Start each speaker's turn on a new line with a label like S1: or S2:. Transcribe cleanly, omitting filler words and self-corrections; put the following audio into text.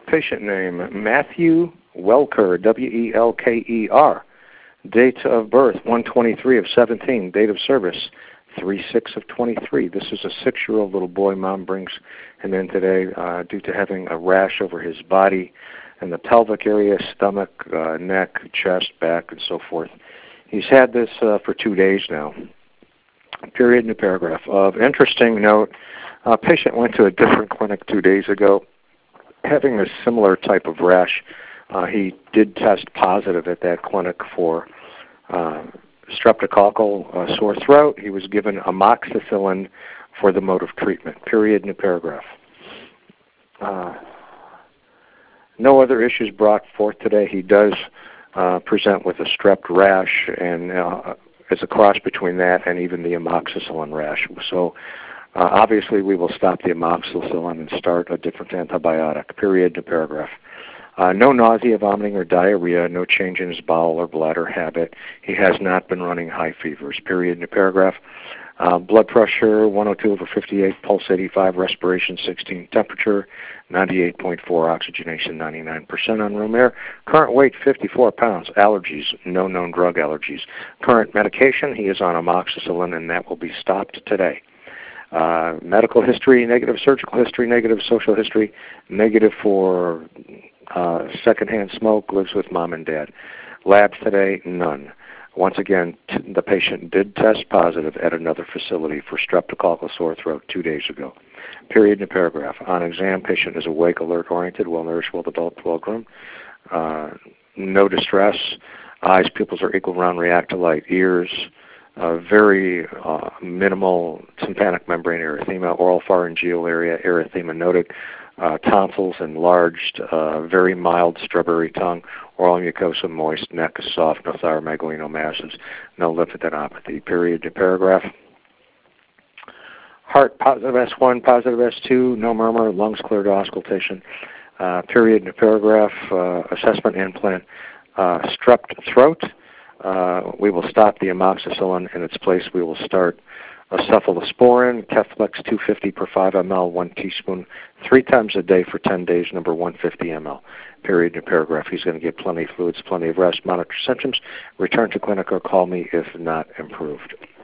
S1: Patient name, Matthew Welker, W-E-L-K-E-R. Date of birth, 1/23 of 17. Date of service, 3/6 of 23. This is a 6-year-old little boy. Mom brings him in today due to having a rash over his body and the pelvic area, stomach, neck, chest, back, and so forth. He's had this for 2 days now. Period, new paragraph. Of interesting note, a patient went to a different clinic 2 days ago having a similar type of rash. He did test positive at that clinic for streptococcal sore throat. He was given amoxicillin for the mode of treatment. Period, new paragraph. No other issues brought forth today. He does present with a strep rash, and it's a cross between that and even the amoxicillin rash. So obviously we will stop the amoxicillin and start a different antibiotic. Period, new paragraph. No nausea, vomiting, or diarrhea, no change in his bowel or bladder habit. He has not been running high fevers. Period, new paragraph. Blood pressure, 102/58, pulse 85, respiration 16, temperature 98.4, oxygenation 99% on room air. Current weight 54 pounds. Allergies, no known drug allergies. Current medication, he is on amoxicillin, and that will be stopped today. Medical history, negative. Surgical history, negative. Social history, negative for secondhand smoke, lives with mom and dad. Labs today, none. Once again, the patient did test positive at another facility for streptococcal sore throat 2 days ago. Period, new paragraph. On exam, patient is awake, alert, oriented, well-nourished, well-developed, well-groomed. No distress. Eyes, pupils are equal, round, react to light. Ears, very minimal tympanic membrane erythema. Oral pharyngeal area, erythema noted. Tonsils enlarged, very mild strawberry tongue, oral mucosa moist, neck is soft, no thyromegalinomasses, no lymphadenopathy. Period, new paragraph. Heart, positive S1, positive S2, no murmur, lungs clear to auscultation. Period, new paragraph. Assessment implant, strep throat. We will stop the amoxicillin. In its place, we will start cephalosporin, Keflex 250 per 5 ml, 1 teaspoon, 3 times a day for 10 days, number 150 ml. Period, new paragraph. He's going to get plenty of fluids, plenty of rest, monitor symptoms, return to clinic, or call me if not improved.